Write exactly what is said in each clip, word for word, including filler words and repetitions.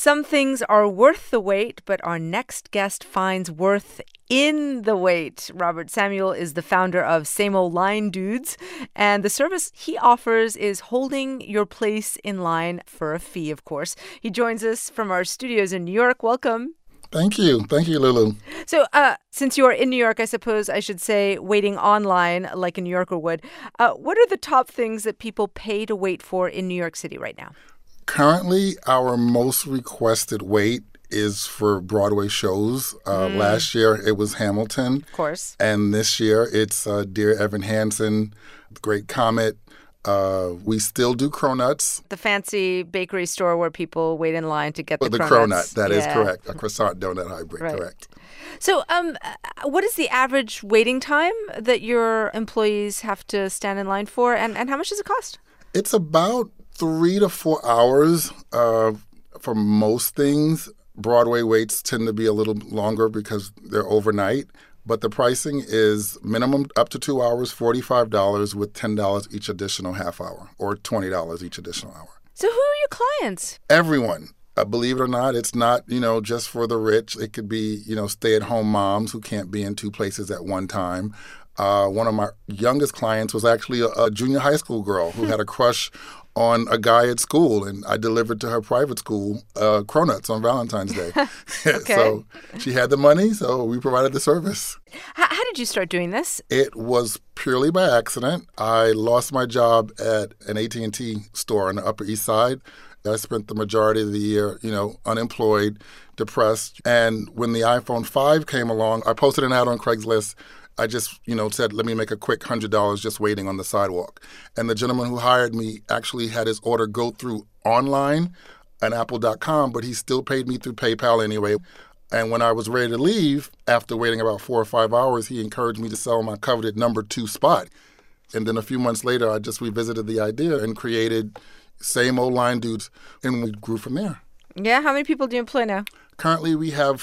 Some things are worth the wait, but our next guest finds worth in the wait. Robert Samuel is the founder of Same Old Line Dudes, and the service he offers is holding your place in line for a fee, of course. He joins us from our studios in New York. Welcome. Thank you. Thank you, Lulu. So uh, since you are in New York, I suppose I should say waiting online like a New Yorker would. Uh, what are the top things that people pay to wait for in New York City right now? Currently, our most requested wait is for Broadway shows. Uh, mm. Last year, it was Hamilton. Of course. And this year, it's uh, Dear Evan Hansen, The Great Comet. Uh, we still do Cronuts. The fancy bakery store where people wait in line to get the, the Cronuts. Cronut, that yeah. is correct. A croissant donut hybrid, right. correct. So um, what is the average waiting time that your employees have to stand in line for, and, and how much does it cost? It's about three to four hours uh, for most things. Broadway waits tend to be a little longer because they're overnight. But the pricing is minimum up to two hours, forty-five dollars with ten dollars each additional half hour, or twenty dollars each additional hour. So who are your clients? Everyone. Uh, believe it or not, it's not, you know, just for the rich. It could be, you know, stay-at-home moms who can't be in two places at one time. Uh, one of my youngest clients was actually a, a junior high school girl who had a crush on a guy at school, and I delivered to her private school uh, Cronuts on Valentine's Day. Okay. So she had the money, so we provided the service. How, how did you start doing this? It was purely by accident. I lost my job at an A T and T store on the Upper East Side. I spent the majority of the year, you know, unemployed, depressed. And when the iPhone five came along, I posted an ad on Craigslist. I just, you know, said, let me make a quick one hundred dollars just waiting on the sidewalk. And the gentleman who hired me actually had his order go through online at apple dot com, but he still paid me through PayPal anyway. And when I was ready to leave, after waiting about four or five hours, he encouraged me to sell my coveted number two spot. And then a few months later, I just revisited the idea and created Same Old Line Dudes, and we grew from there. Yeah, how many people do you employ now? Currently, we have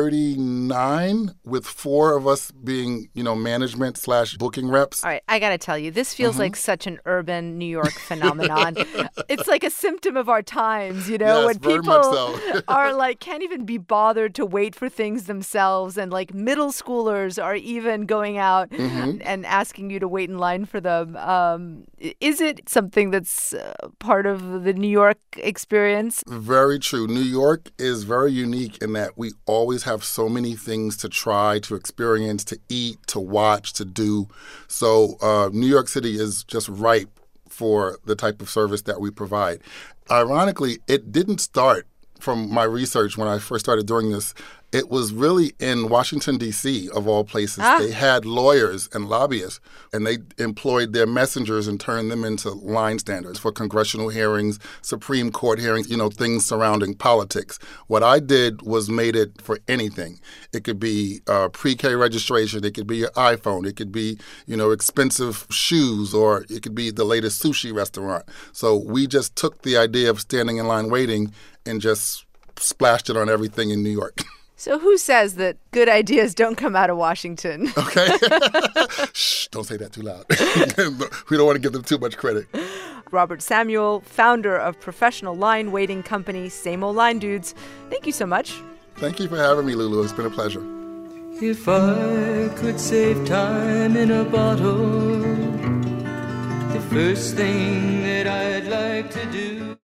thirty-nine, with four of us being, you know, management slash booking reps. All right, I got to tell you, this feels mm-hmm. like such an urban New York phenomenon. It's like a symptom of our times, you know, yes, when very people much so. are like, can't even be bothered to wait for things themselves. And like middle schoolers are even going out mm-hmm. and asking you to wait in line for them. Um, is it something that's uh, part of the New York experience? Very true. New York is very unique in that we always have so many things to try, to experience, to eat, to watch, to do. So uh, New York City is just ripe for the type of service that we provide. Ironically, it didn't start from my research when I first started doing this. It was really in Washington, D C, of all places. Ah. They had lawyers and lobbyists, and they employed their messengers and turned them into line standards for congressional hearings, Supreme Court hearings, you know, things surrounding politics. What I did was made it for anything. It could be uh, pre-K registration. It could be your iPhone. It could be, you know, expensive shoes, or it could be the latest sushi restaurant. So we just took the idea of standing in line waiting and just splashed it on everything in New York. So who says that good ideas don't come out of Washington? Okay. Shh, don't say that too loud. We don't want to give them too much credit. Robert Samuel, founder of professional line waiting company Same Old Line Dudes. Thank you so much. Thank you for having me, Lulu. It's been a pleasure. If I could save time in a bottle, the first thing that I'd like to do